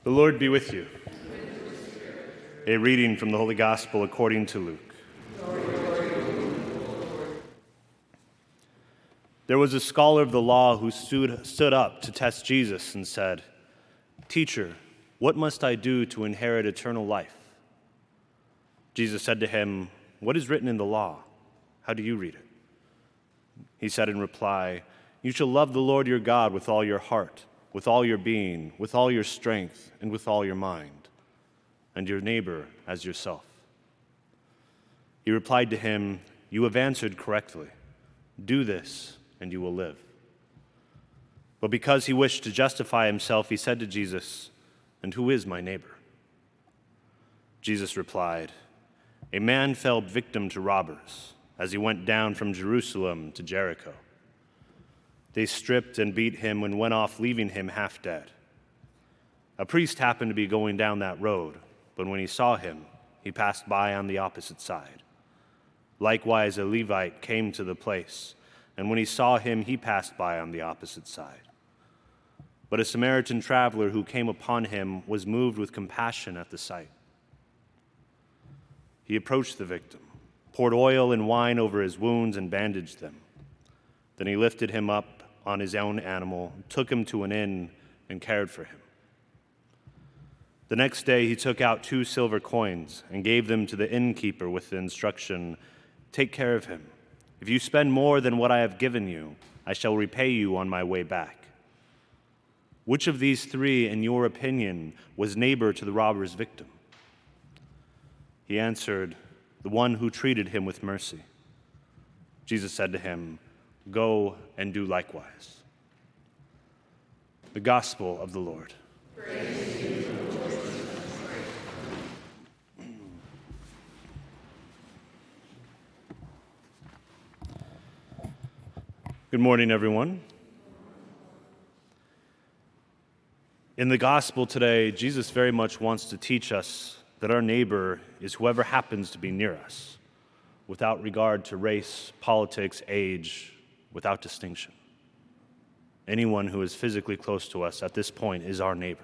The Lord be with you. A reading from the Holy Gospel according to Luke. There was a scholar of the law who stood up to test Jesus and said, "Teacher, what must I do to inherit eternal life?" Jesus said to him, "What is written in the law? How do you read it?" He said in reply, "You shall love the Lord your God with all your heart, with all your being, with all your strength, and with all your mind, and your neighbor as yourself." He replied to him, "You have answered correctly. Do this, and you will live." But because he wished to justify himself, he said to Jesus, "And who is my neighbor?" Jesus replied, "A man fell victim to robbers as he went down from Jerusalem to Jericho. They stripped and beat him and went off, leaving him half dead. A priest happened to be going down that road, but when he saw him, he passed by on the opposite side. Likewise, a Levite came to the place, and when he saw him, he passed by on the opposite side. But a Samaritan traveler who came upon him was moved with compassion at the sight. He approached the victim, poured oil and wine over his wounds, and bandaged them. Then he lifted him up on his own animal, took him to an inn, and cared for him. The next day he took out 2 silver coins and gave them to the innkeeper with the instruction, 'Take care of him. If you spend more than what I have given you, I shall repay you on my way back.' Which of these 3, in your opinion, was neighbor to the robber's victim?" He answered, "The one who treated him with mercy." Jesus said to him, "Go and do likewise." The Gospel of the Lord. Praise to you, Lord Jesus. Good morning, everyone. In the Gospel today, Jesus very much wants to teach us that our neighbor is whoever happens to be near us, without regard to race, politics, age, without distinction. Anyone who is physically close to us at this point is our neighbor.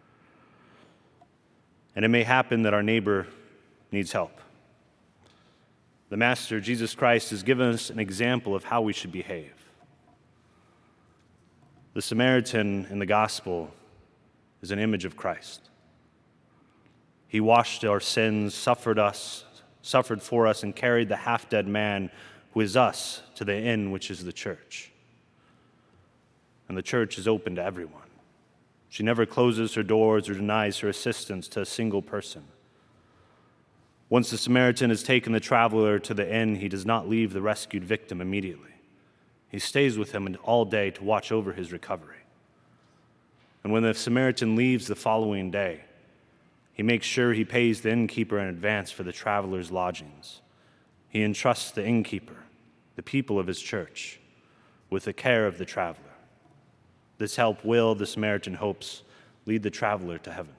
And it may happen that our neighbor needs help. The Master, Jesus Christ, has given us an example of how we should behave. The Samaritan in the Gospel is an image of Christ. He washed our sins, suffered for us, and carried the half-dead man who is us to the inn, which is the church. And the church is open to everyone. She never closes her doors or denies her assistance to a single person. Once the Samaritan has taken the traveler to the inn, he does not leave the rescued victim immediately. He stays with him all day to watch over his recovery. And when the Samaritan leaves the following day, he makes sure he pays the innkeeper in advance for the traveler's lodgings. He entrusts the innkeeper, the people of his church, with the care of the traveler. This help will, the Samaritan hopes, lead the traveler to heaven.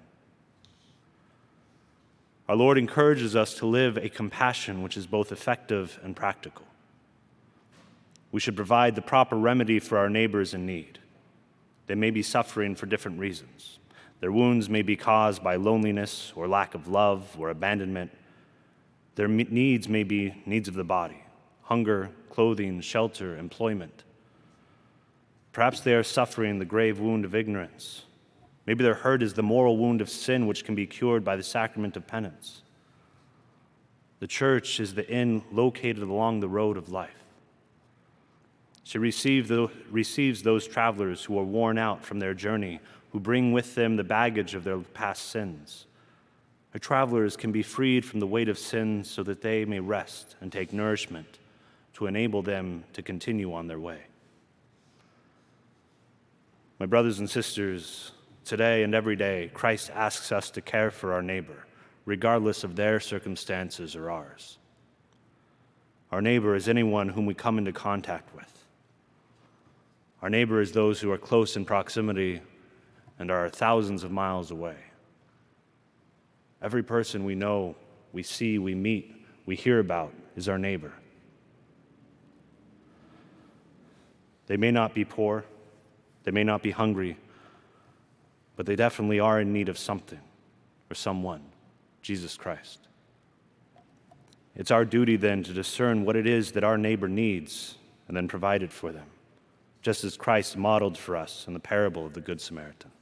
Our Lord encourages us to live a compassion which is both effective and practical. We should provide the proper remedy for our neighbors in need. They may be suffering for different reasons. Their wounds may be caused by loneliness or lack of love or abandonment. Their needs may be needs of the body: hunger, clothing, shelter, employment. Perhaps they are suffering the grave wound of ignorance. Maybe their hurt is the moral wound of sin, which can be cured by the sacrament of penance. The church is the inn located along the road of life. She receives those travelers who are worn out from their journey, who bring with them the baggage of their past sins. Our travelers can be freed from the weight of sin so that they may rest and take nourishment to enable them to continue on their way. My brothers and sisters, today and every day, Christ asks us to care for our neighbor, regardless of their circumstances or ours. Our neighbor is anyone whom we come into contact with. Our neighbor is those who are close in proximity and are thousands of miles away. Every person we know, we see, we meet, we hear about is our neighbor. They may not be poor, they may not be hungry, but they definitely are in need of something or someone, Jesus Christ. It's our duty then to discern what it is that our neighbor needs and then provide it for them, just as Christ modeled for us in the parable of the Good Samaritan.